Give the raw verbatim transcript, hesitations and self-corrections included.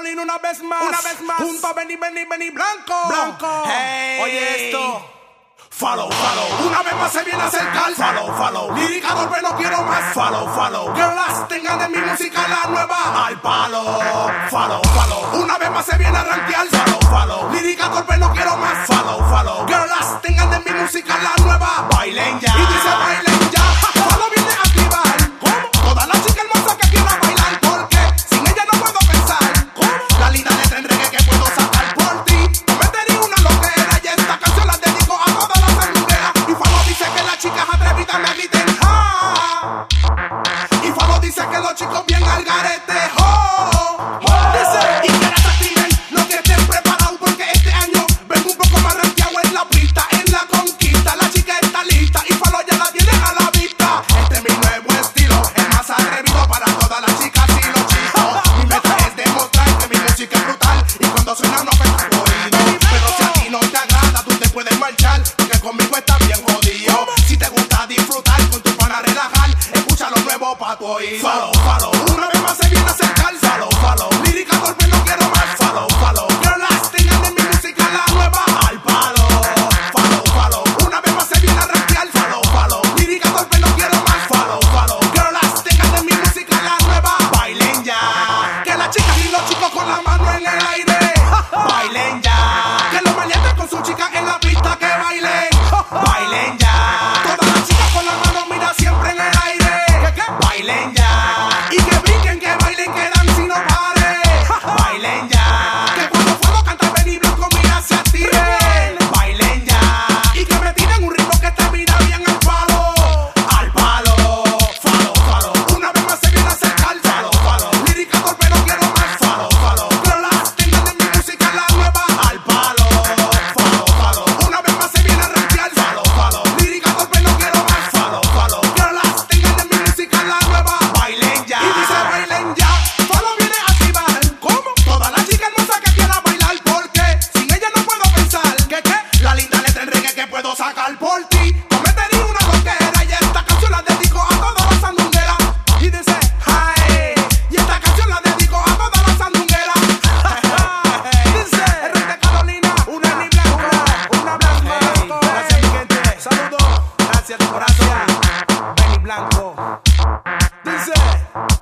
Carolina una vez más. Una vez más. Junto a Benny, Benny, Benny Blanco. Blanco. Hey. Oye esto. Follow, follow. Una vez más se viene a acercar. Follow, follow. Lírica golpe no quiero más. Follow, follow. Girls, tengan de mi música la nueva. Al palo. Follow, follow. Una vez más se viene a rankear. Follow, follow. Lírica golpe no quiero más. Follow, follow. Girls, tengan de mi música la nueva. Bailen ya. Y dice bailen ya. Follow viene a activar. ¿Cómo? Toda la chica hermosa que quiera bailar. Porque sin ella no puedo pensar. ¿Cómo? La linda letra en reggae que puedo sacar por ti. No metería una loquera. Y esta canción la dedico a todas las sandungueras. Y Follow dice que las chicas atrevidas me griten ja. Y Follow dice que los chicos bien al garete. ¡Oh! ¡Oh! Dice, y que las activen lo que estén preparados. Porque este año vengo un poco más rankeado en la pista, en la conquista. La chica está lista y Follow ya la tiene a la vista. Este es mi nuevo estilo, el más atrevido para todas las chicas y los chicos. Mi meta es demostrar que mi música es brutal y cuando suena no afecta tu oído. Pero si a ti no te agrada, tú te puedes marchar, porque conmigo está bien jodido. Si te gusta disfrutar, con tu pana relajar, escucha lo nuevo pa' tu oído. Follow, follow. Una vez más se viene a acercar. Follow, follow. Lírica golpe no quiero más. Follow, follow. Girls, tengan de mi música la nueva. Al palo. Follow, follow. Una vez más se viene a rankear. Follow, follow. Lírica golpe no quiero más. Follow, follow. Girls, tengan de mi música la nueva. Bailen ya. Que las chicas y los chicos con la mano en el aire. Bailen ya. Que los maleantes con su chica en la pista que bailen. Bailen ya. Todas las chicas con la mano, mira, siempre en el aire. ¿Qué, qué? Bailen ya. Y que brinquen, que bailen, que dan si no pare. Bailen ya. Que cuando puedo cantar Benny Blanco, mira, se activen. Bailen ya. Y que me tiren un ritmo que termina bien al palo. Al palo. Follow, follow. Una vez más se viene a acercar. Follow, follow. Lírica golpe no quiero más. Follow, follow. Girls, tengan de mi música la nueva. Al palo. Follow, follow. Una vez más se viene a rankear. Follow, follow. Lírica golpe no quiero más. Follow, follow. Girls, tengan de mi música la nueva. Bailen ya. Y dice bailen ya. Follow viene a activar. ¿Cómo? Toda la chica hermosa que quiera bailar. Porque sin ella no puedo pensar. ¿Qué qué? La linda letra en reggae que puedo sacar por ti. Cometería una loquera. Y esta canción la dedico a todas las sandungueras. Y dice, hi. Y esta canción la dedico a todas las sandungueras. Dice, el rey de Carolina, una Benny Blanco, una blanca. Hey, gracias, mi gente. Saludos. Gracias de corazón. Benny Blanco. Dice.